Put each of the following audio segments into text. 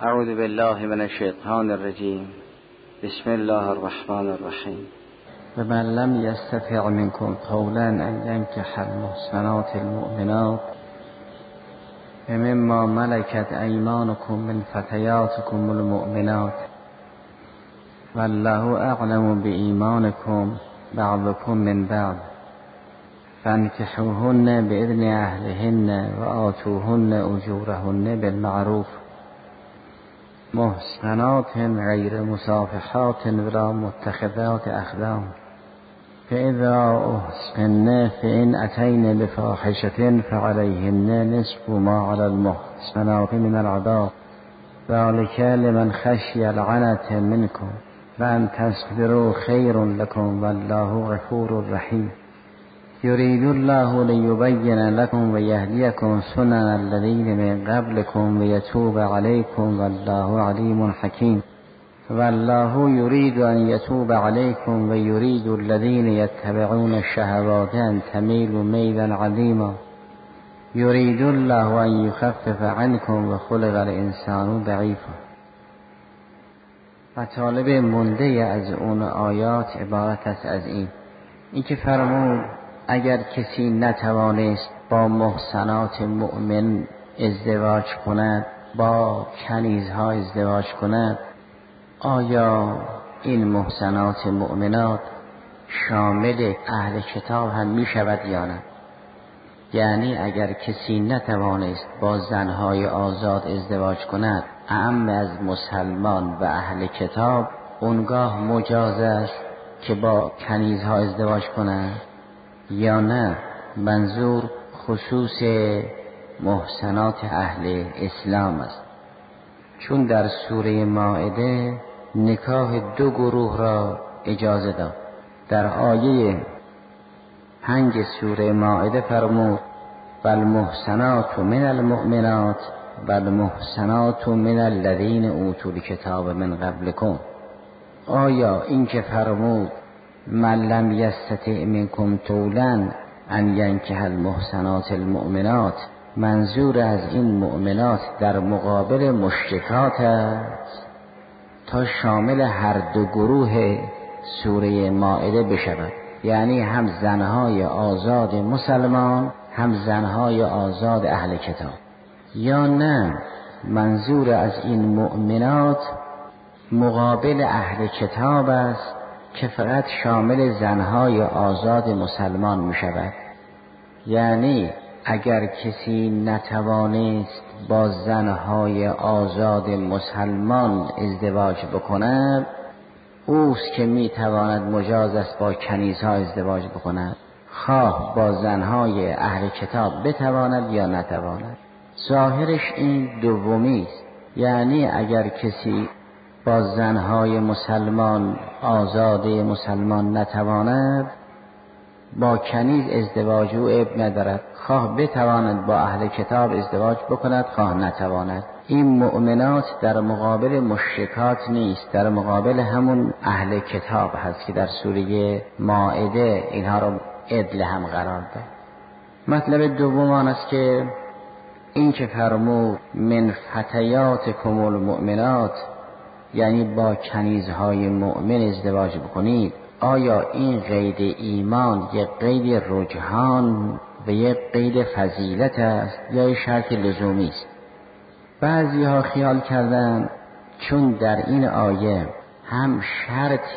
اعوذ بالله من الشیطان الرجیم. بسم الله الرحمن الرحیم. ومن لم يستطع منكم قولا ان ينكح المحصنات المؤمنات ومما ملكت ايمانكم من فتياتكم المؤمنات والله اعلم بإيمانكم بعضكم من بعض فانكحوهن بإذن اهلهن وآتوهن اجورهن بالمعروف محصنات غیر مصافحات ولا متخذات اخدان فإذا أحصن فإن أتين بفاحشة فعليهن نصف ما على المحصنات من العذاب ذلك لمن خشي العنة منكم وأن تصبروا خير لكم والله غفور رحيم. يريد الله ليبين لكم ويهديكم سنن الذين من قبلكم ويتوب عليكم والله عليم حكيم. والله يريد أن يتوب عليكم ويريد الذين يتبعون الشهوات أن تميلوا ميلا عظيما. يريد الله أن يخفف عنكم وخلق الإنسان ضعيفا. مطالب مونده از اون آیات عبارت است از این که فرمود اگر کسی نتوانست با محصنات مؤمن ازدواج کند، با کنیزها ازدواج کند، آیا این محصنات مؤمنات شامل اهل کتاب هم می شود یا نه؟ یعنی اگر کسی نتوانست با زنهای آزاد ازدواج کند اعم از مسلمان و اهل کتاب، اونگاه مجاز است که با کنیزها ازدواج کند یا نه؟ منظور خصوص محصنات اهل اسلام است، چون در سوره مائده نکاح دو گروه را اجازه داد. در آیه 5 سوره مائده فرمود والمحصنات من المؤمنات والمحصنات من الذین اوتوا الکتاب من قبلکم. آیا این که فرمود من لم یستطع منکم طولا ان ینکح المحصنات المؤمنات منظور از این مؤمنات در مقابل مشرکات است تا شامل هر دو گروه سوره مائده بشود؟ یعنی هم زنهای آزاد مسلمان هم زنهای آزاد اهل کتاب؟ یا نه منظور از این مؤمنات مقابل اهل کتاب است که فقط شامل زنهای آزاد مسلمان می شود؟ یعنی اگر کسی نتوانست با زنهای آزاد مسلمان ازدواج بکند، اوست که می تواند مجاز است با کنیزها ازدواج بکند، خواه با زنهای اهل کتاب بتواند یا نتواند. ظاهرش این دومی است، یعنی اگر کسی با زنهای مسلمان آزاد مسلمان نتواند، با کنیز ازدواج او عیب ندارد، خواه بتواند با اهل کتاب ازدواج بکند خواه نتواند. این مؤمنات در مقابل مشرکات نیست، در مقابل همون اهل کتاب هست که در سوره مائده اینها رو عدل هم قرار داد. مطلب دوم آن است که این که فرمود من فتیاتکم المؤمنات، یعنی با کنیزهای مؤمن ازدواج بکنید، آیا این قید ایمان یک قید رجحان و یک قید فضیلت است یا یک شرط لزومی است؟ بعضی ها خیال کردن چون در این آیه هم شرط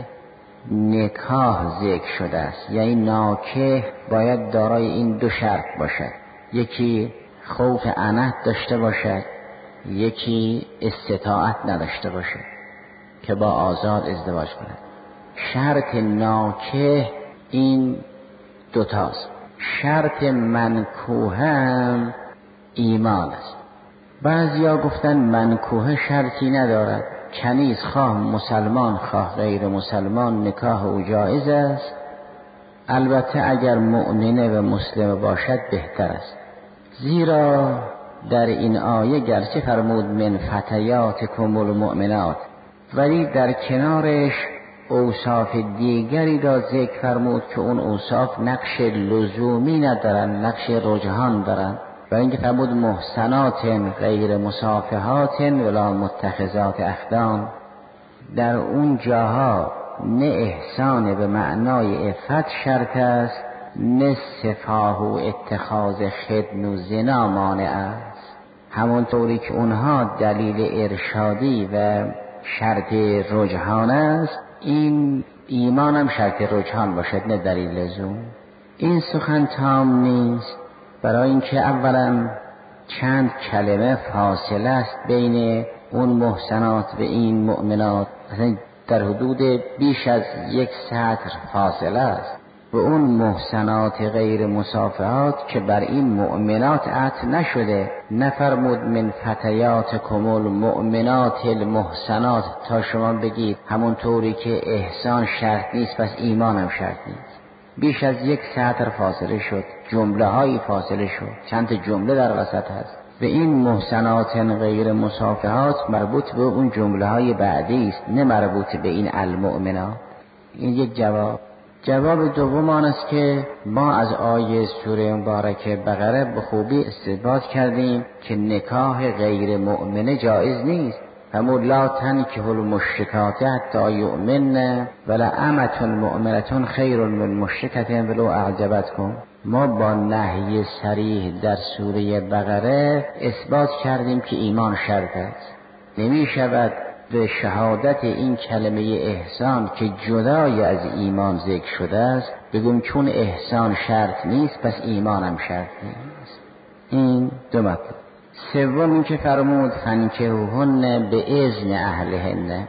نکاح ذکر شده است، یعنی ناکح باید دارای این دو شرط باشد، یکی خوف عنت داشته باشد، یکی استطاعت نداشته باشد که با آزاد ازدواج کند. شرط ناکح این دوتاست. شرط منکوح هم ایمان است. بعضیا گفتن منکوح شرطی ندارد، کنیز خواه مسلمان خواه غیر مسلمان نکاح او جایز است، البته اگر مؤمنه و مسلم باشد بهتر است. زیرا در این آیه گرچه فرمود من فتیاتکم المؤمنات، ولی در کنارش اوصاف دیگری را ذکر فرمود که اون اوصاف نقش لزومی ندارن، نقش رجحان دارن. برای اینکه فرمود محسنات غیر مصافحات ولا متخذات اخدان. در اون جاها نه احسان به معنای عفت شرط است، نه سفاه و اتخاذ خدن و زنا مانع است. همونطوری که اونها دلیل ارشادی و شرط رجحان است، این ایمان هم شرط رجحان باشد نه دلیل لزوم. این سخن تام نیست، برای اینکه اولا چند کلمه فاصله است بین اون محسنات و این مؤمنات، مثلا در حدود بیش از 1 سطر فاصله است. و اون محسنات غیر مصافحات که بر این مؤمنات عطف نشده، نفرمود من فتیاتکم المؤمنات المحسنات تا شما بگید همونطوری که احسان شرط نیست پس ایمان هم شرط نیست. بیش از 1 سطر فاصله شد، جمله های فاصله شد، چند جمله در وسط هست. و این محسنات غیر مصافحات مربوط به اون جمله های بعدی است، نه مربوط به این المؤمنات. این یک جواب. جواب دوم آن است که ما از آیه سوره مبارکه بقره به خوبی استنباط کردیم که نکاح غیر مؤمنه جایز نیست. فرمود لا تنکحوا المشرکات حتی یؤمنن ولا امة مؤمنة خیر من مشرکة ولو اعجبتکم. ما با نهی صریح در سوره بقره اثبات کردیم که ایمان شرط است. نمی شود به شهادت این کلمه احسان که جدای از ایمان ذکر شده است بگیم چون احسان شرط نیست پس ایمان هم شرط نیست. این دو مطلب. سوم این که فرمود فانکحوهن به اذن اهلهن.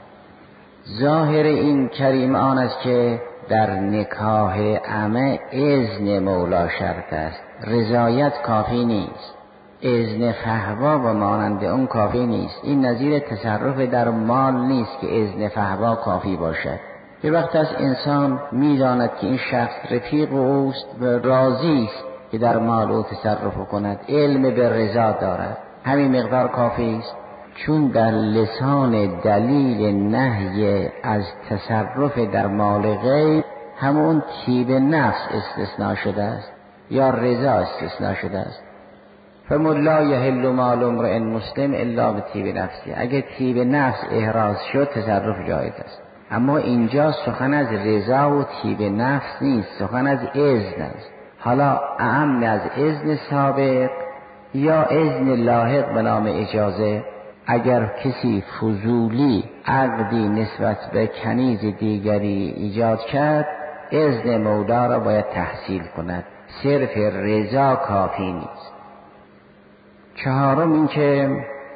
ظاهر این کریم آن است که در نکاح عمه اذن مولا شرط است، رضایت کافی نیست. اذن فحوا و مانند اون کافی نیست. این نظیر تصرف در مال نیست که اذن فحوا کافی باشد. یه وقت از انسان میداند که این شخص رفیق اوست و راضی است که در مال او تصرف کند، علم به رضا دارد، همین مقدار کافی است. چون در لسان دلیل نهی از تصرف در مال غیر همون طیب نفس استثناء شده است یا رضا استثناء شده است. فرمود لا یحل مال امرئ مسلم الا بطیب نفسه. اگه طیب نفس احراز شد تصرف جایز است. اما اینجا سخن از رضا و طیب نفس نیست، سخن از اذن است. حالا اعم از اذن سابق یا اذن لاحق به نام اجازه. اگر کسی فضولی عقدی نسبت به کنیز دیگری ایجاد کرد، اذن مولا را باید تحصیل کند، صرف رضا کافی نیست. چهارم این که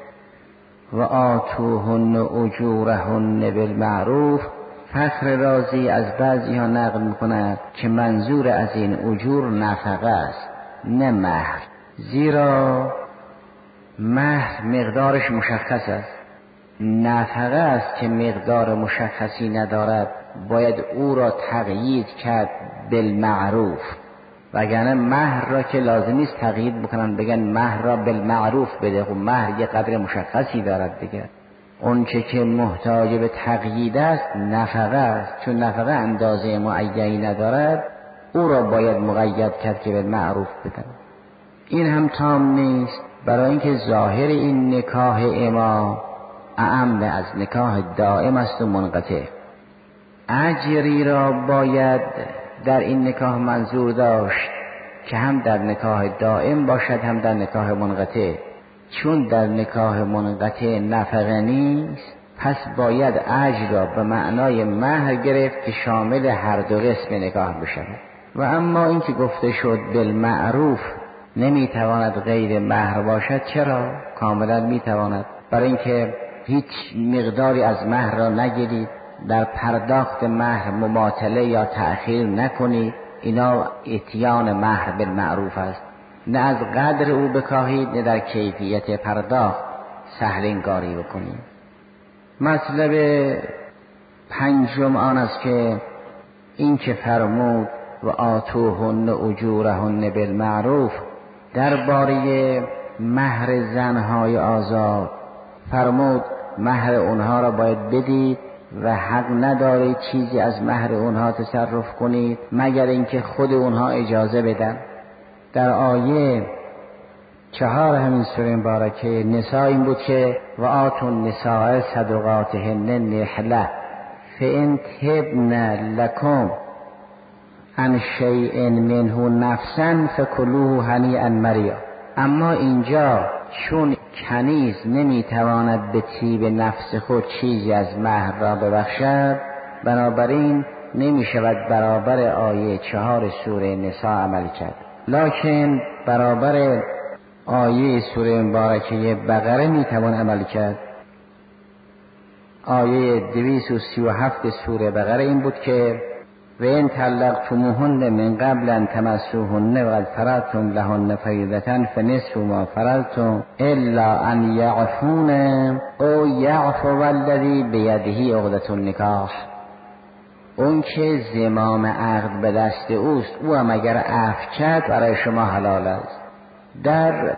و آتوهن اجورهن بالمعروف. فخر رازی از بعضی ها نقل میکند که منظور از این اجور نفقه است نه مهر، زیرا مهر مقدارش مشخص است، نفقه است که مقدار مشخصی ندارد، باید او را تقیید کرد بالمعروف. وگرنه مهر را که لازم نیست تقیید بکنن، بگن مهر را بالمعروف بده. خب مهر یه قدر مشخصی دارد دیگه. اون چه که محتاج به تقیید است نفقه است، چون نفقه اندازه معینی ندارد او را باید مقید کرد که بالمعروف بدن. این هم تام نیست، برای اینکه ظاهر این نکاح اما اعم از نکاح دائم است و منقطع. اجری را باید در این نکاح منظور داشت که هم در نکاح دائم باشد هم در نکاح منقطع. چون در نکاح منقطع نفقه نیست پس باید اجر را به معنای مهر گرفت که شامل هر دو قسم نکاح بشود. و اما این که گفته شد بالمعروف نمیتواند غیر مهر باشد، چرا؟ کاملا میتواند. برای اینکه هیچ مقداری از مهر را نگیرید، در پرداخت مهر مماطله یا تأخیر نکنید. اینا اتیان مهر بالمعروف است. نه از قدر او بکاهید نه در کیفیت پرداخت سهل انگاری بکنید. مطلب پنجم آن است که این که فرمود و آتوهن اجورهن بالمعروف درباره مهر زنهای آزاد فرمود مهر اونها را باید بدید و حق نداره چیزی از مهر اونها تصرف کنید مگر اینکه خود اونها اجازه بدن. در آیه 4 همین سوره مبارکه نساء این بود که و آتوا النساء صدقاتهن نحله فإن تبن لكم عن شیء منه نفسا فکلوه هنیئا مریا. اما اینجا چون کنیز نمیتواند به طیب نفس خود چیزی از مهر را ببخشد، بنابراین نمیشود برابر آیه 4 سوره نساء عمل کرد، لکن برابر آیه سوره مبارکه بقره میتوان عمل کرد. آیه 237 سوره بقره این بود که و ان طلقتموهن من قبل ان تمسوهن و قد فرضتم لهن فریضة فنصف ما فرضتم الا ان یعفون او یعفو الذی بیده عقدة النکاح. اون که زمام عقد به دست اوست، او هم اگر عفو کرد برای شما حلال است. در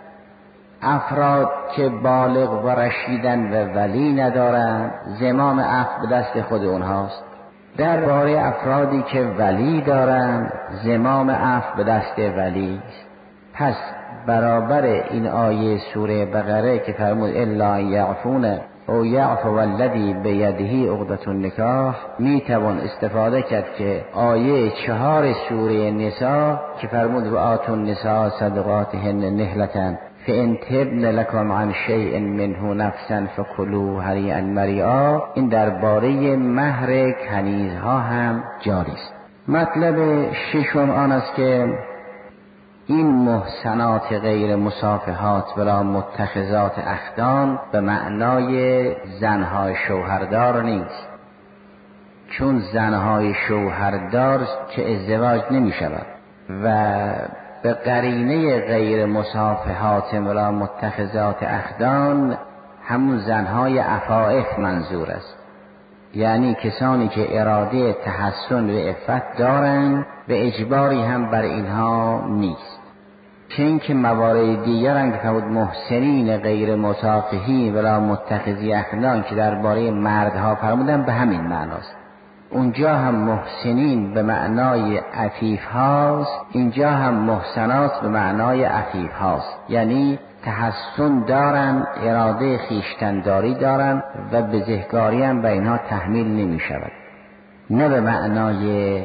افراد که بالغ و رشیدن و ولی ندارند، زمام عفو به دست خود اونهاست. درباره افرادی که ولی دارند، زمام عفو به دست ولی است. پس برابر این آیه سوره بقره که فرمود الا یعفون او یعفو الذی بیده عقدة النکاح، میتوان استفاده کرد که آیه 4 سوره نساء که فرمود و آتوا النساء صدقاتهن نحلة فإن تبن لكم عن شيء منه نفسا فكلوه هنیئا مریا، این درباره مهر کنیزها هم جاری است. مطلب ششم آن است که این محسنات غیر مصافحات ولا متخذات اخدان به معنای زنهای شوهردار نیست، چون زنهای شوهردار که ازدواج نمی شود و به قرینه غیر مصافحات ولا متخذات اخدان همون زنهای عفائف منظور است، یعنی کسانی که اراده تحسن و عفت دارند و اجباری هم بر اینها نیست. چه اینکه موارد دیگرند که فرمود محسنین غیر مصافحین ولا متخذی اخدان که درباره مردها فرمودن به همین معناست. اونجا هم محسنین به معنای عفیف هاست، اینجا هم محسنات به معنای عفیف هاست، یعنی تحسن دارن، اراده خیشتنداری دارن و بزهکاری هم به اینها تحمیل نمی شود، نه به معنای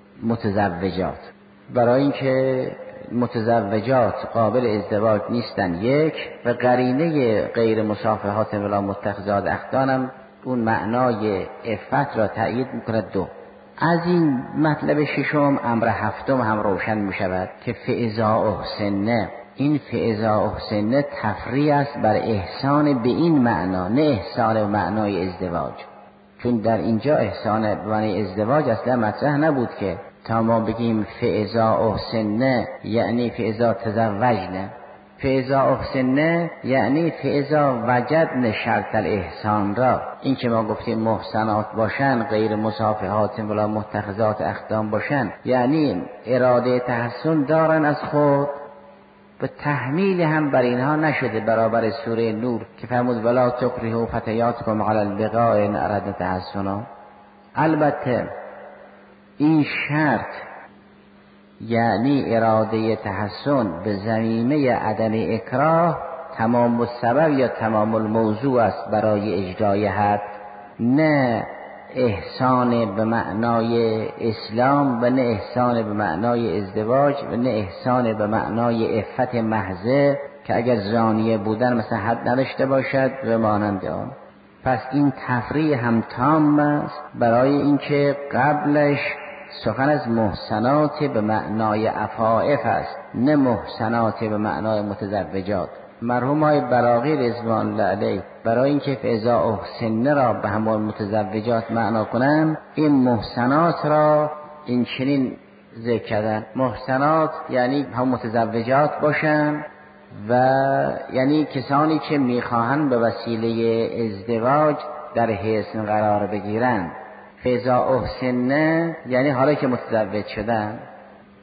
متزوجات. برای اینکه متزوجات قابل ازدواج نیستن یک، و قرینه غیر مصافحات ولا متخذات اخدان هم اون معنای عفت را تأیید میکند. دو، از این مطلب ششم امر هفتم هم روشن میشود که فاذا احسن، این فاذا احسن تفریع است بر احسان به این معنا، نه احسان به معنای ازدواج، چون در اینجا احسان به معنای ازدواج اصلا مطرح نبود که تا ما بگیم فاذا احسن یعنی فاذا تزوجن. فاذا احسن یعنی فاذا وجدن شرط الاحسان را، این که ما گفتیم محسنات باشن، غیر مصافحات ولا متخذات اخدان باشن، یعنی اراده تحسن دارن از خود، به تحمیل هم بر اینها نشده برابر سوره نور که فرمود ولا تکرهوا فتیاتکم علی البغاء ان اردنا تحسنا. البته این شرط یعنی اراده تحسن به زمینه عدم اکراه تمام السبب یا تمام الموضوع است برای اجرای حد، نه احسان به معنای اسلام و نه احسان به معنای ازدواج و نه احسان به معنای عفت محضه که اگر زانیه بودن مثلا حد نداشته باشد و مانند آن. پس این تفریع هم تام است برای اینکه قبلش سخن از محسنات به معنای عفائف است، نه محسنات به معنای متزوجات. مرحوم های براغی رضوان الله علیه برای اینکه فاذا احسن را به همون متزوجات معنا کنن، این محسنات را این چنین ذکر کردن. محسنات یعنی هم متزوجات باشن و یعنی کسانی که میخواهند به وسیله ازدواج در حصن قرار بگیرند. فاذا احسن یعنی حالا که متزوج شدن،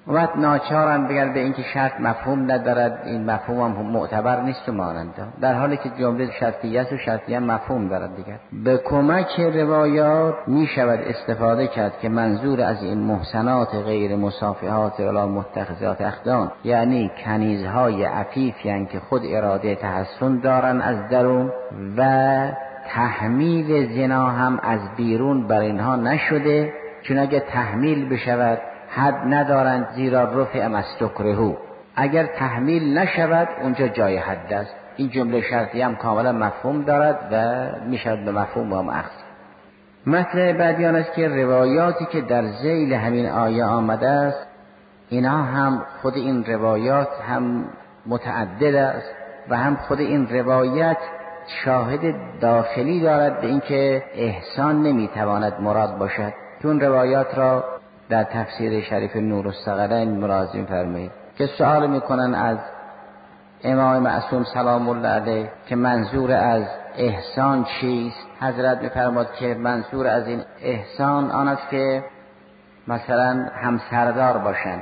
وقت ناچارن بگن به اینکه شرط مفهوم ندارد، این مفهوم هم معتبر نیست و مانند، در حالی که جمله شرطیه است و شرطیه مفهوم دارد دیگر. به کمک روایات می شود استفاده کرد که منظور از این محسنات غیر مصافحات ولا متخذات اخدان، یعنی کنیزهای عفیفی هستند که خود اراده تحسن دارن از درون و تحمیل زنا هم از بیرون بر اینها نشده، چون اگه تحمیل بشود حد ندارند، زیرا رفع مستکرهو. اگر تحمیل نشود اونجا جای حد است. این جمله شرطی هم کاملا مفهوم دارد و میشود به مفهوم هم اخذ. مطلب بعدی آن است که روایاتی که در ذیل همین آیه آمده است، اینا هم خود این روایات هم متعدد است و هم خود این روایت شاهد داخلی دارد به اینکه احسان نمیتواند مراد باشد. چون روایات را در تفسیر شریف نور الثقلین مراجعه فرمایید که سوال میکنن از امام معصوم سلام الله علیه که منظور از احسان چیست. حضرت میفرماد که منظور از این احسان آن است که مثلا همسردار باشند.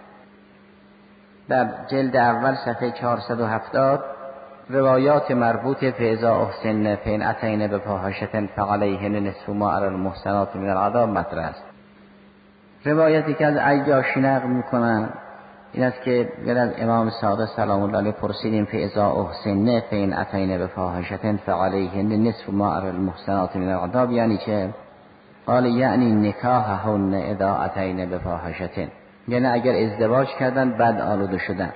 در جلد اول صفحه 470 روایات مربوط فاذا احسن فان اتین بفاحشه فعلیهن نصف ما علی المحصنات من العذاب مطرح است. روایتی که از عیاش نقل میکنن این است که از امام صادق سلام الله علیه پرسیدیم فاذا احسن فان اتین بفاحشه فعلیهن نصف ما علی المحصنات من العذاب یعنی چه؟ قال یعنی نکاحهن اذا اتین بفاحشه، یعنی اگر ازدواج کردن بعد آلوده شدن.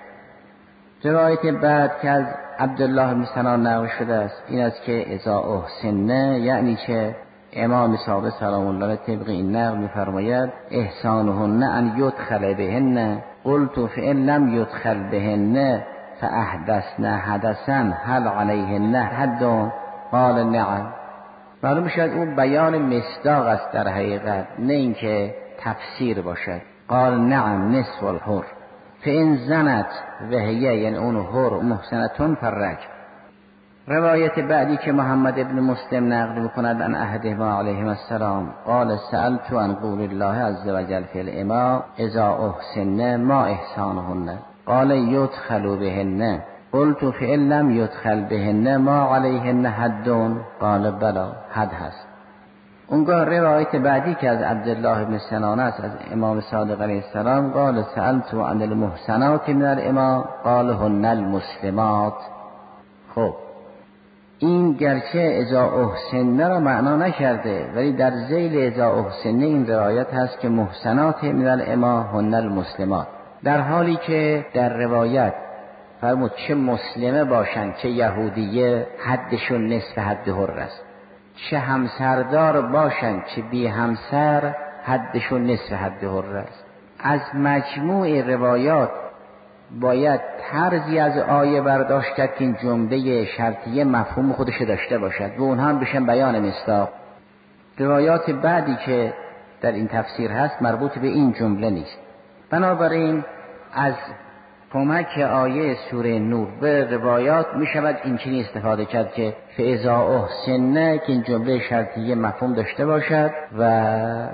روایت بعد که از عبدالله بن سنان نقل شده است این است که اذا احسن یعنی چه؟ امام صادق سلام الله علیه طبق این نقل می‌فرماید احسانهن ان یدخل بهن قلت فان لم یدخل بهن فاحدثن حدثا هل علیهن حد؟ قال نعم. معلوم شد اون بیان مصداق است در حقیقت، نه اینکه تفسیر باشد. قال نعم نصف الحر فان زنت وهیه، یعنی اون حر محسنتون فرج. روایت بعدی که محمد ابن مسلم نقل میکند عن احدهما علیهم السلام قال سألت عن قول الله عز وجل فی الاماء اذا احسن ما احسانهن قال یدخل بهن قلت فإن لم یدخل بهن ما علیهن حد؟ قال بلا، حد هست. اونگاه روایت بعدی که از عبدالله بن سنان است از امام صادق علیه السلام قال سألت عن المحسنات من الاماء قال هن المسلمات. خب این گرچه اذا احسن را معنا نکرده، ولی در ذیل اذا احسن این روایت هست که محسنات من الاماء هن المسلمات، در حالی که در روایت فرمود چه مسلمه باشند چه یهودیه حدشون نصف حد حر است، چه همسردار باشند چه بی همسر حدشون نصف حد حر است. از مجموع روایات باید طرزی از آیه برداشت کرد که این جمله شرطیه مفهوم خودش داشته باشد و اونها هم بشن بیان مصداق. روایات بعدی که در این تفسیر هست مربوط به این جمله نیست. بنابراین از کمک آیه سوره نور به روایات می شود این چنین استفاده کرد که فاذا احسن که این جمله شرطیه مفهوم داشته باشد و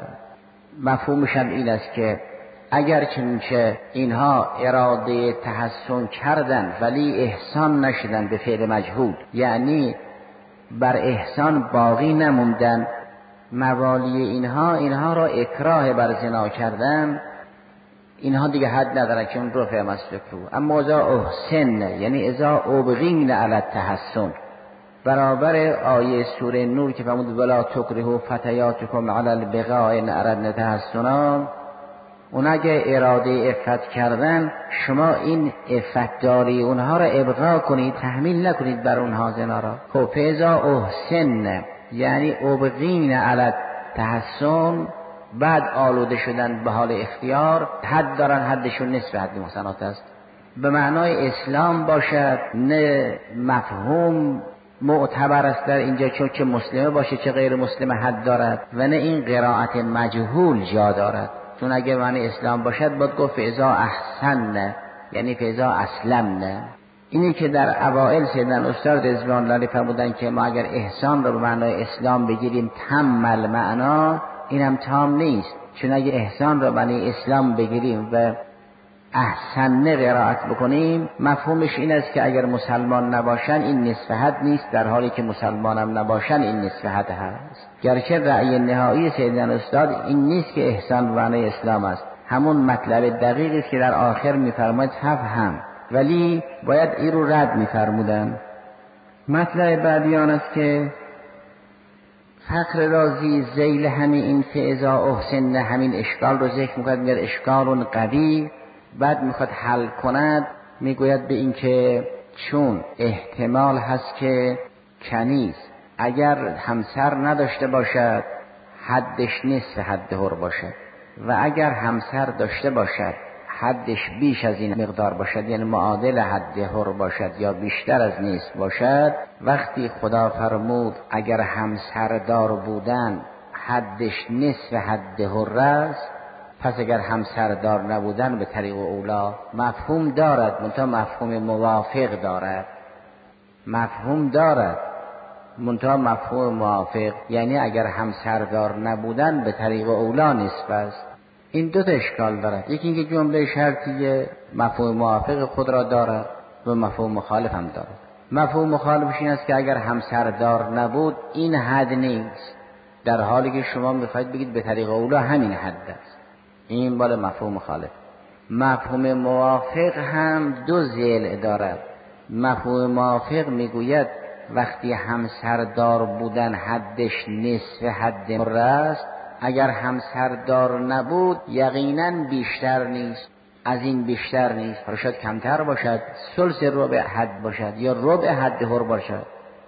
مفهومش هم این است که اگر چنانچه اینها اراده تحسن کردن ولی احسان نشدن به فعل مجهول، یعنی بر احسان باقی نموندن، موالی اینها را اکراه بر زنا کردن، اینها دیگه حد ندارن که اون رفع مستکرهو. اما اذا احسن یعنی اذا ابغین علی التحسن، برابر آیه سوره نور که فرمود ولا تکرهوا فتیاتکم علی البغاء ان اردنا تحسنا، اون اگه اراده عفت کردن شما این عفت داری اونها را ابغا کنید، تحمیل نکنید بر اونها زنا را. خب فاذا احسن یعنی ابغین علی التحسن، بعد آلوده شدن به حال اختیار، حد دارن، حدشون نصف حد محسنات است. به معنای اسلام باشد، نه مفهوم معتبر است در اینجا چون چه مسلمه باشه چه غیر مسلمه حد دارد، و نه این قرائت مجهول جا دارد. چون اگه معنی اسلام باشد باید گفت فاذا احسن یعنی فاذا اسلمن. اینی که در اوائل سیدنا استاد رضوان الله علیه فرمودن که ما اگر احسان رو به معنای اسلام بگیریم تم المعنا، اینم تام نیست. چون اگه احسان رو معنی اسلام بگیریم و احسن قرائت بکنیم مفهومش این است که اگر مسلمان نباشن این نصف حد نیست، در حالی که مسلمان هم نباشن این نصف حد هست. گرچه رأی نهایی سیدنا استاد این نیست که احسان معنی اسلام است، همون مطلب دقیقی است که در آخر میفرماید فهم، ولی باید این رو رد میفرمودن. مطلب بعدی آن است که فخر رازی ذیل همین این فعضا احسن همین اشکال رو ذکر میکند، میگه اشکال قوی، بعد میخواد حل کند، میگوید به این که چون احتمال هست که کنیز اگر همسر نداشته باشد حدش نصف حد حر باشد و اگر همسر داشته باشد حدش بیش از این مقدار باشد، یعنی معادل حد حر باشد یا بیشتر از نصف باشد. وقتی خدا فرمود اگر همسردار بودن حدش نصف حد حر است، پس اگر همسردار نبودن به طریق اولا مفهوم دارد، منتها مفهوم موافق دارد. مفهوم دارد منتها مفهوم موافق، یعنی اگر همسردار نبودن به طریق اولا نصف است. این دو تا اشکال دارد، یکی اینکه جمله شرطیه مفهوم موافق خود را دارد و مفهوم مخالف هم دارد. مفهوم مخالفش این است که اگر همسردار نبود این حد نیست، در حالی که شما میخواید بگید به طریق اولا همین حد است. این بالا مفهوم مخالف. مفهوم موافق هم دو ضلع دارد. مفهوم موافق میگوید وقتی همسردار بودن حدش نصف حد حر است، اگر همسردار نبود یقینا بیشتر نیست، از این بیشتر نیست، شاید کمتر باشد، ثلث ربع حد باشد یا ربع حد حر باشد.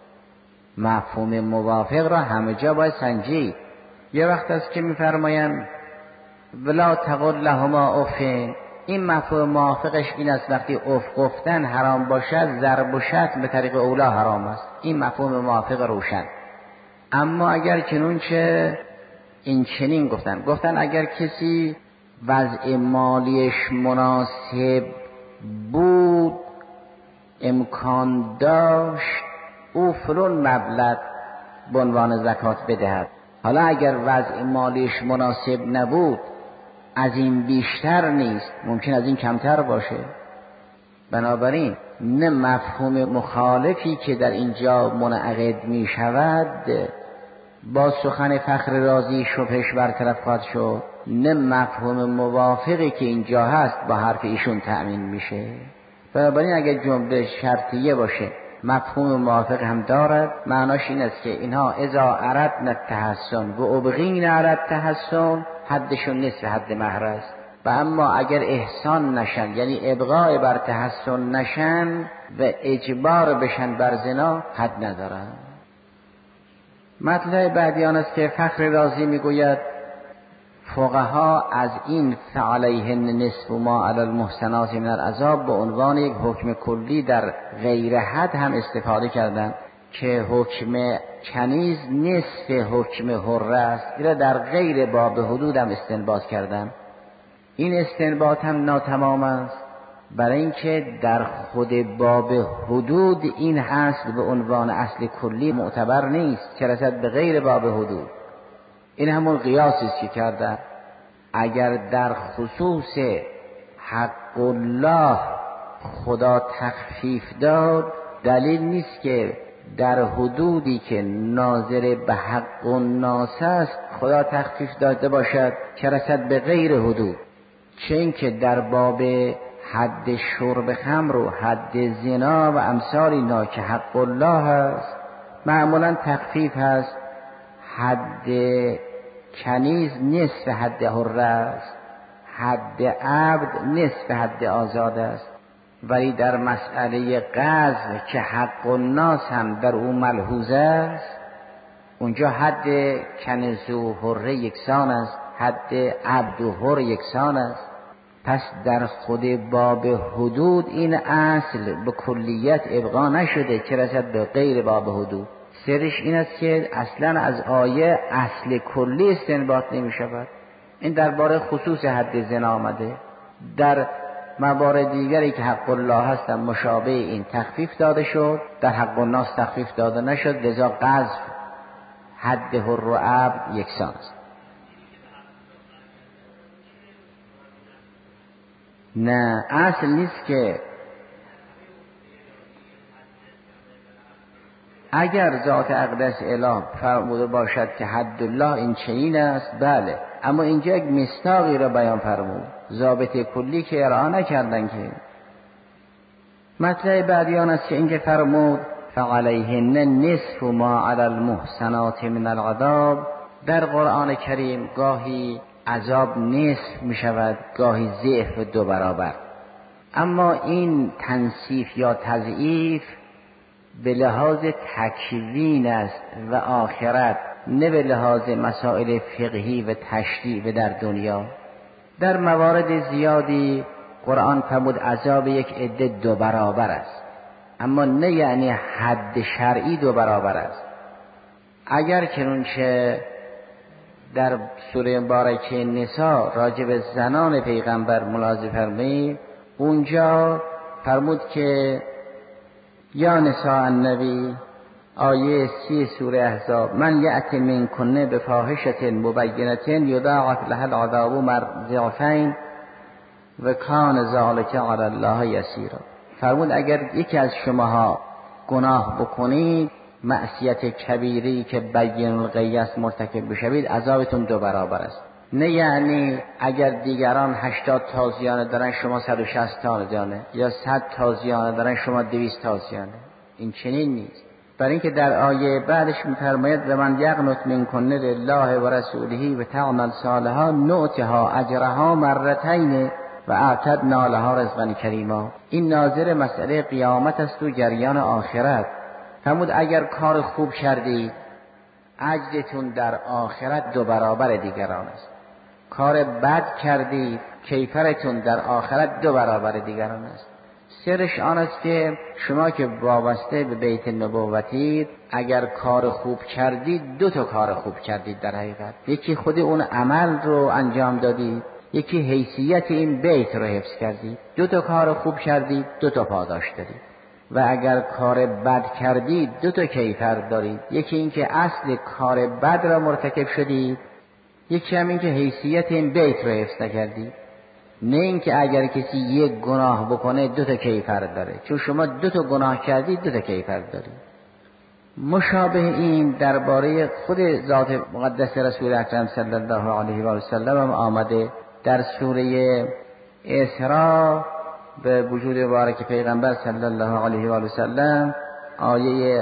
مفهوم موافق را همه جا باید سنجید. یه وقت است که میفرمایند ولا تقل لهما اف، این مفهوم موافقش این است وقتی اف گفتن حرام باشد ضرب و شتم به طریق اولا حرام است، این مفهوم موافق روشن. اما اگر چنونچه این چنین گفتن اگر کسی وضع مالیش مناسب بود امکان داشت او فلان مبلغ به عنوان زکات بدهد، حالا اگر وضع مالیش مناسب نبود از این بیشتر نیست، ممکن از این کمتر باشه. بنابراین نه مفهوم مخالفی که در اینجا منعقد می شود با سخن فخر رازی شبهش برطرف خواهد شد، نه مفهوم موافقی که اینجا هست با حرف ایشون تأمین میشه. بنابراین اگر جمله شرطیه باشه مفهوم موافق هم دارد، معناش این است که اینها اذا اردن التحسن و ابغین علی التحسن حدشون نصف حد مهر است، و اما اگر احسان نشن یعنی ابغاء بر تحسن نشن و اجبار بشن بر زنا حد ندارن. مطلب بعدی آن است که فخر رازی میگوید فقها از این فعلیهن نصف ما علی المحسنات من العذاب به عنوان یک حکم کلی در غیر حد هم استفاده کردند که حکم کنیز نصف حکم حر است، این در غیر باب حدود هم استنباط کردند. این استنباط هم ناتمام است، برای اینکه در خود باب حدود این اصل به عنوان اصل کلی معتبر نیست که رسد به غیر باب حدود. این همون قیاسی است که کردن. اگر در خصوص حق الله خدا تخفیف داد، دلیل نیست که در حدودی که ناظر به حق الناس است خدا تخفیف داده باشد که رسد به غیر حدود. چه اینکه در باب حد شرب خمر و حد زنا و امثال اینا که حق الله هست معمولا تخفیف هست، حد کنیز نصف حد حر است، حد عبد نصف حد آزاد است. ولی در مسئله قذف که حق الناس هم در او ملحوظ است، اونجا حد کنیز و حر یکسان است، حد عبد و حر یکسان است. پس در خود باب حدود این اصل به کلیت ابقا نشده که رسد به غیر باب حدود. سرش این است که اصلا از آیه اصل کلی استنباط نمی شود. این درباره خصوص حد زنا آمده. در موارد دیگری که حق الله هستن مشابه این تخفیف داده شد، در حق الناس تخفیف داده نشد، لذا قذف حد حر و عبد یکسان است. نه، اصل نیست که اگر ذات اقدس اله فرموده باشد که حد الله این چنین است، بله، اما اینجا یک مصداقی را بیان فرمود، ضابطه کلی که ارائه نکردن. که مطلب بعدی آن است که اینکه فرمود فعلیهن نصف ما علی المحصنات من العذاب. در قرآن کریم گاهی عذاب نصف می شود، گاهی ضعف 2 برابر. اما این تنصیف یا تضعیف به لحاظ تکوین است و آخرت، نه به لحاظ مسائل فقهی و تشریع در دنیا. در موارد زیادی قرآن فرمود عذاب یک عده 2 برابر است، اما نه یعنی حد شرعی 2 برابر است. اگر چنانچه در سوره مبارکه نساء راجع به زنان پیغمبر ملاحظه فرمایید، اونجا فرمود که یا نساء النبی، آیه 30 سوره احزاب، من یأت منکن بفاحشة مبینة یضاعف لها العذاب ضعفین و کان ذلک علی الله یسیرا. فرمود اگر یکی از شماها گناه بکنید، معصیت کبیری که بین الغی است مرتکب بشوید، عذابتون 2 برابر است. نه یعنی اگر دیگران 80 تازیانه دارن شما 160 تازیانه، یا 100 تازیانه دارن شما 200 تازیانه. این چنین نیست. برای اینکه در آیه بعدش می‌فرماید و من یقنط منکن لله و رسوله و تعمل صالحا نؤتها اجرها مرتین و اعتدنا لها رزقا کریما. این ناظر مسئله قیامت است و جریان آخرت. فرمود اگر کار خوب کردید، اجرتون در آخرت 2 برابر دیگران است. کار بد کردید، کیفرتون در آخرت 2 برابر دیگران است. سرش آن است که شما که وابسته به بیت نبوتید، اگر کار خوب کردید 2 تا کار خوب کردید در حقیقت. یکی خود اون عمل رو انجام دادید، یکی حیثیت این بیت رو حفظ کردید. 2 تا کار خوب کردید، 2 تا پاداش دارید. و اگر کار بد کردید 2 تا کیفر دارید. یکی این که اصل کار بد را مرتکب شدید، یکی هم این که حیثیت این بیت رو حفظ نکردید. نه این که اگر کسی یک گناه بکنه 2 تا کیفر داره، چون شما 2 تا گناه کردید 2 تا کیفر دارید. مشابه این درباره خود ذات مقدس رسول اکرم صلی الله علیه و آله و سلم آمده. در سوره اسراء به وجود مبارک پیغمبر صلی الله علیه و آله و سلم آیه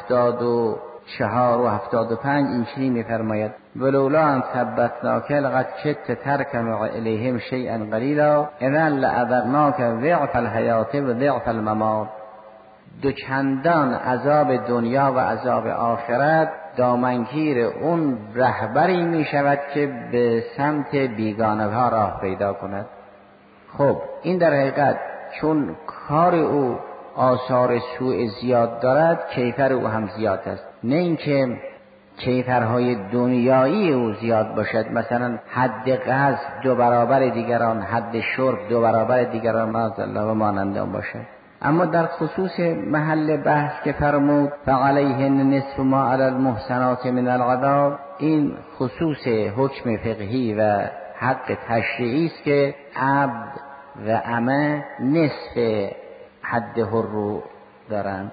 74 و 75 این چنین می‌فرماید ولولا ان ثبتناک لقد كدت تركن الیهم شیئا قلیلا اذا لأذقناک ضعف الحیات و ضعف الممات. 2 چندان عذاب دنیا و عذاب آخرت دامنگیر اون رهبری می شود که به سمت بیگانه ها راه پیدا کند. خب این در حقیقت چون کار او آثار سوء زیاد دارد، کیفر او هم زیاد است. نه اینکه کیفرهای دنیایی او زیاد باشد، مثلا حد قذف 2 برابر دیگران، حد شرب 2 برابر دیگران معاذالله و مانند آن باشد. اما در خصوص محل بحث که فرمود فعلیهن نصف ما علی المحصنات من العذاب، این خصوص حکم فقهی و حق تشریعی است که عبد و امه نصف حد حر دارند.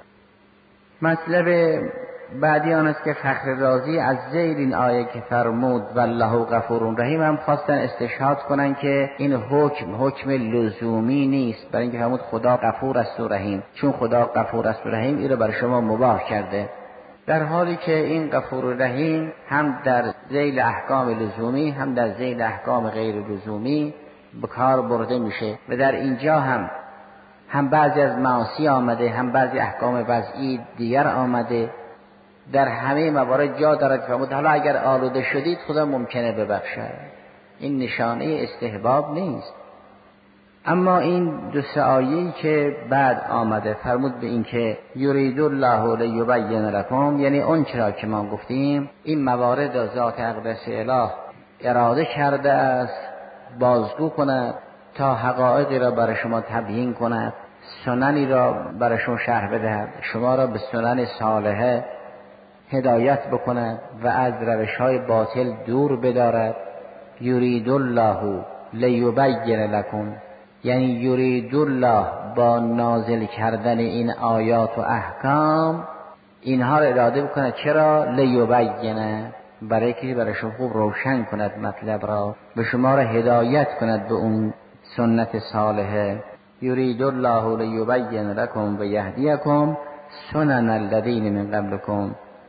مطلب بعدی آن است که فخر رازی از زیر این آیه که فرمود والله غفور رحیم هم خواستن استشهاد کنن که این حکم لزومی نیست، برای اینکه فرمود خدا غفور است و رحیم. چون خدا غفور است و رحیم این رو برای شما مباح کرده، در حالی که این غفور و رحیم هم در ذیل احکام لزومی هم در ذیل احکام غیر لزومی به کار برده میشه. و در اینجا هم بعضی از معاصی آمده، هم بعضی احکام وضعی دیگر آمده. در همه موارد جا دارد فرمود حالا اگر آلوده شدید خدا ممکنه ببخشد. این نشانه استحباب نیست. اما این 2 آیه‌ای که بعد آمده فرمود به این که یرید الله لیبین لکم، یعنی اون چرا که ما گفتیم این موارد ذات اقدس اله اراده کرده است بازگو کند تا حقایقی را برای شما تبیین کند، سننی را برای شما شرح بدهد، شما را به سنن صالحه هدایت بکند و از روش‌های باطل دور بدارد. یرید الله لیبین لکم، یعنی یرید الله با نازل کردن این آیات و احکام اینها را اراده بکند. چرا؟ لیبینه، برای که برای شما خوب روشن کند مطلب را، به شما را هدایت کند به اون سنت صالحه. یرید الله لیبین لکم و یهدیکم سنن الذین من قبلکم،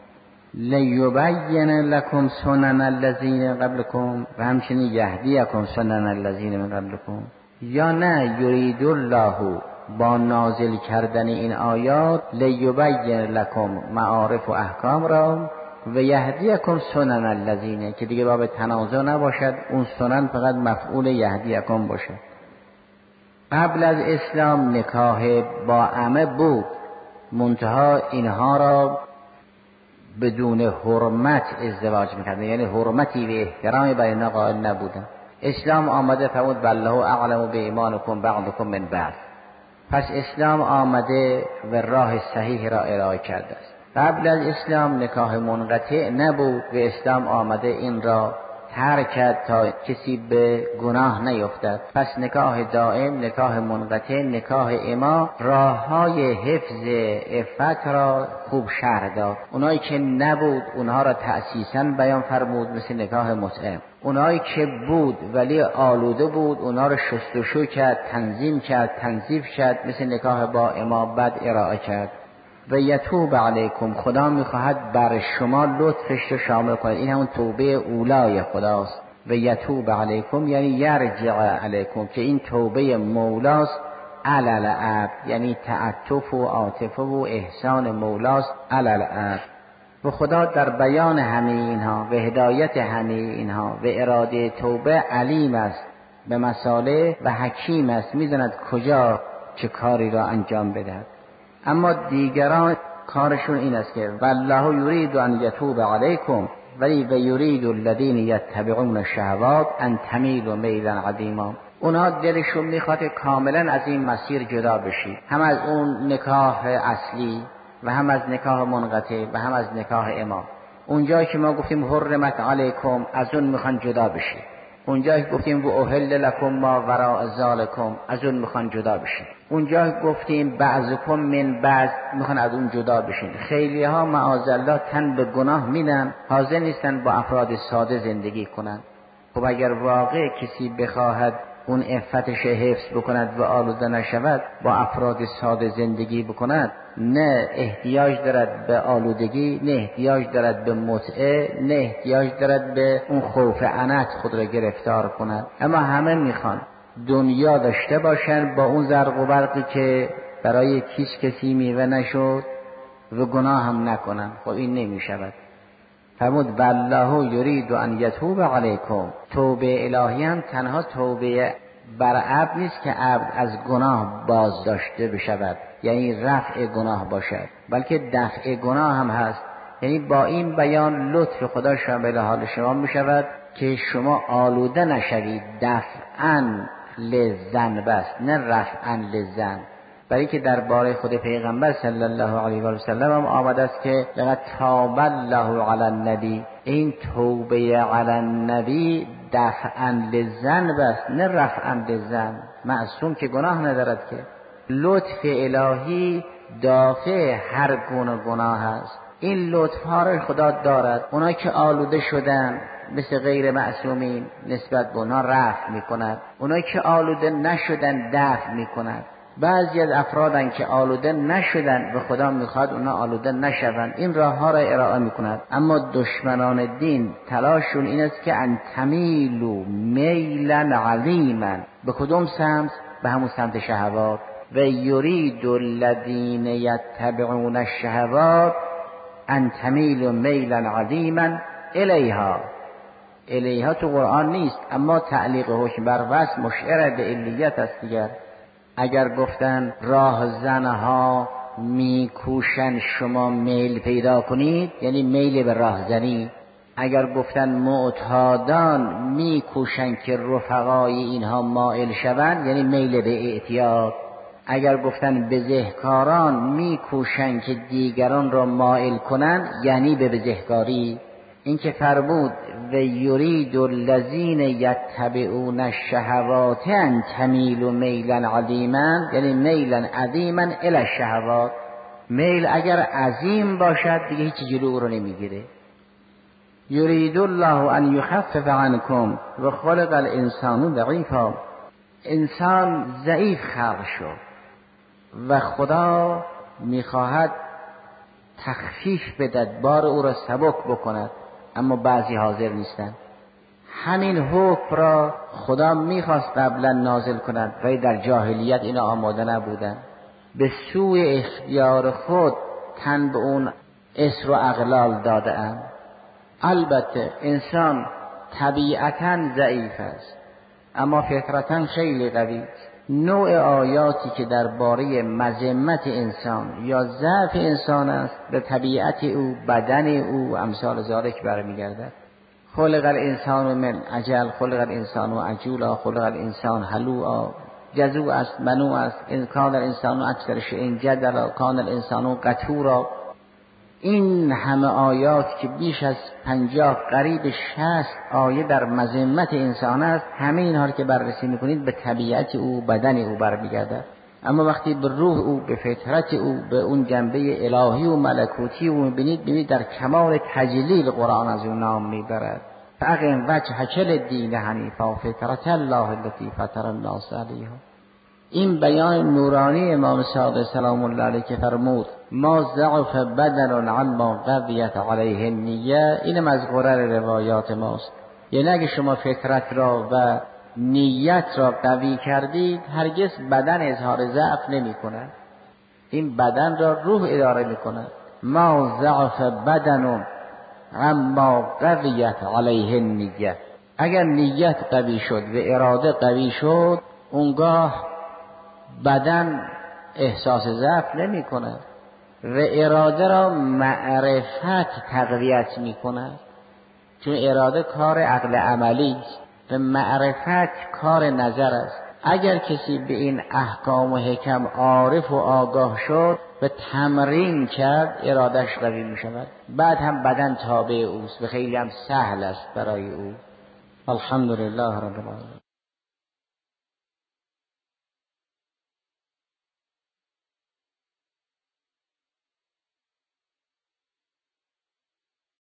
لیبین لکم سنن الذین قبلکم و همچنین یهدیکم سنن الذین من قبلکم. یا نه یرید الله با نازل کردن این آیات لیبین لکم معارف و احکام را و یهدیکم سنن الذین، که دیگه باب تنازع نباشد، اون سنن فقط مفعول یهدیکم باشه. قبل از اسلام نکاح با عمه بود، منتها اینها را بدون حرمت ازدواج میکردن، یعنی حرمتی و احترامی برای اینا قائل نبودن. اسلام آمده فرمود والله اعلم بایمانکم بعضکم من بعض. پس اسلام آمده و راه صحیح را ارائه کرده است. قبل از اسلام نکاح منقطع نبود و اسلام آمده این را ترک کرد تا کسی به گناه نیفتد. پس نکاح دائم، نکاح منقطع، نکاح اما، راههای حفظ عفت را خوب شرح داد. اونایی که نبود اونها را تأسیساً بیان فرمود، مثل نکاح متعه. اونایی که بود ولی آلوده بود اونها را شستشو کرد، تنظیم کرد، تنظیف کرد، مثل نکاح با اما بعد ارائه کرد. و یتوب علیکم، خدا میخواهد بر شما لطفش رو شامل کنید. این همون توبه اولای خداست. و یتوب علیکم یعنی یرجع علیکم، که این توبه مولاست علی العبد، یعنی تعطف و عاطفه و احسان مولاست علی العبد. و خدا در بیان همه اینها و هدایت همه اینها و اراده توبه علیم است به مصالح و حکیم است، میداند کجا چه کاری را انجام بدهد. اما دیگران کارشون این است که والله یرید ان یتوب علیکم ولی و یرید الذین یتبعون الشهوات ان تمیلوا میلا عظیما. اونا دلشون میخواد کاملا از این مسیر جدا بشی، هم از اون نکاح اصلی و هم از نکاح منقطع و هم از نکاح اما. اونجایی که ما گفتیم حرمت علیکم، از اون میخوان جدا بشی. اونجا گفتیم و احل لکم ما وراء ذالکم، از اون میخوان جدا بشین. اونجا گفتیم بعضکم من بعض، میخوان از اون جدا بشین. خیلی ها معاذالله تن به گناه میدن، حاضر نیستن با افراد ساده زندگی کنن. خب اگر واقع کسی بخواهد اون عفتش حفظ بکند و آلوده نشود، با افراد ساده زندگی بکند، نه احتیاج دارد به آلودگی، نه احتیاج دارد به متعه، نه احتیاج دارد به اون خوف عنت خود را گرفتار کند. اما همه میخوان دنیا داشته باشن با اون زرق و برقی که برای کسی میوه نشد و گناه هم نکنن. خب این نمیشود. فرمود والله یرید ان یتوب علیکم. توبه الهی هم تنها توبه بر عبد نیست که عبد از گناه باز داشته بشود، یعنی رفع گناه باشد، بلکه دفع گناه هم هست. یعنی با این بیان لطف خدا شامل حال شما می شود که شما آلوده نشوید، دفعاً لذن بس، نه رفعاً لذن. برای که درباره خود پیغمبر صلی الله علیه و سلم هم آمده است که لقد تاب الله علی النبی، این توبه علی النبی دفعاً لذن بس، نه رفعاً لذن. معصوم که گناه ندارد که. لطف الهی دافع هر گونه گناه است. این لطف ها را خدا دارد. اونا که آلوده شدن مثل غیر معصومین نسبت به اونا رفع می کند، اونا که آلوده نشدن دفع می کند. بعضی از افرادن که آلوده نشدن و خدا میخواد اونا آلوده نشوند، این راه ها را ارائه میکند. اما دشمنان دین تلاششون این است که ان تمیلوا میلا عظیما. به کدوم سمت؟ به همون سمت شهوات. و یرید الذین یتبعون الشهوات ان تمیلوا میلا عظیما الیها. الیها تو قرآن نیست، اما تعلیق حکم بر وصف مشعر به علیت است دیگر. اگر گفتن راه زنها میکوشن شما میل پیدا کنید، یعنی میل به راه زنی. اگر گفتن معتادان میکوشن که رفقای اینها مائل شوند، یعنی میل به اعتیاد. اگر گفتن بزهکاران میکوشن که دیگران را مائل کنن، یعنی به بزهکاری. این که فرمود و یرید الذین یتبعون الشهوات ان تمیلوا میلا عظیما، یعنی میلا عظیما الی الشهوات. میل اگر عظیم باشد دیگه هیچ جلو او رو نمیگیره. یرید الله ان یخفف عنکم و خلق الانسان ضعیفا. انسان ضعیف خلق شد و خدا میخواهد تخفیف بدهد، بار او را سبک بکند، اما بعضی حاضر نیستند. همین حکم را خدا میخواست قبلا نازل کند ولی در جاهلیت اینا آماده نبودند. به سوی اختیار خود تن به اون اسر و اغلال داده اند. البته انسان طبیعتاً ضعیف است اما فطرتاً خیلی قوی است. نوع آیاتی که درباره مذمت انسان یا ضعف انسان است به طبیعت او، بدن او، امثال ذالک برمیگردد. خلق الانسان من عجل، خلق الانسان عجولا، خلق الانسان هلوعا، جزوع است، منوع است، کان الانسان اکثر شیء جدلا، کان الانسان قتورا. این همه آیات که بیش از 50 قریب 60 آیه در مذمت انسان است، همه اینها که بررسی میکنید به طبیعت او، بدن او برمیگردد. اما وقتی به روح او، به فطرت او، به اون جنبه الهی و ملکوتی او ببینید در کمال تجلیل قرآن از اون نام میبرد. فاقم وجهک للدین حنیفا فطرت الله التي فطر الناس علیها. این بیان نورانی امام صادق سلام الله علیه که فرمود ما ضعف بدن عما قویت علیه النیه، اینم از غرر روایات ماست. یعنی اگه شما فطرت را و نیت را قوی کردید هرگز بدن اظهار ضعف نمی کند. این بدن را روح اداره می کند. ما ضعف بدن عما قویت علیه النیه. اگر نیت قوی شد و اراده قوی شد اونگاه بدن احساس ضعف نمی کند و اراده را معرفت تقویت می کند، چون اراده کار عقل عملی است و معرفت کار نظر است. اگر کسی به این احکام و حکم عارف و آگاه شد و تمرین کرد ارادش قوی می شود، بعد هم بدن تابع اوست و خیلی هم سهل است برای او. الحمدلله رب العالمین.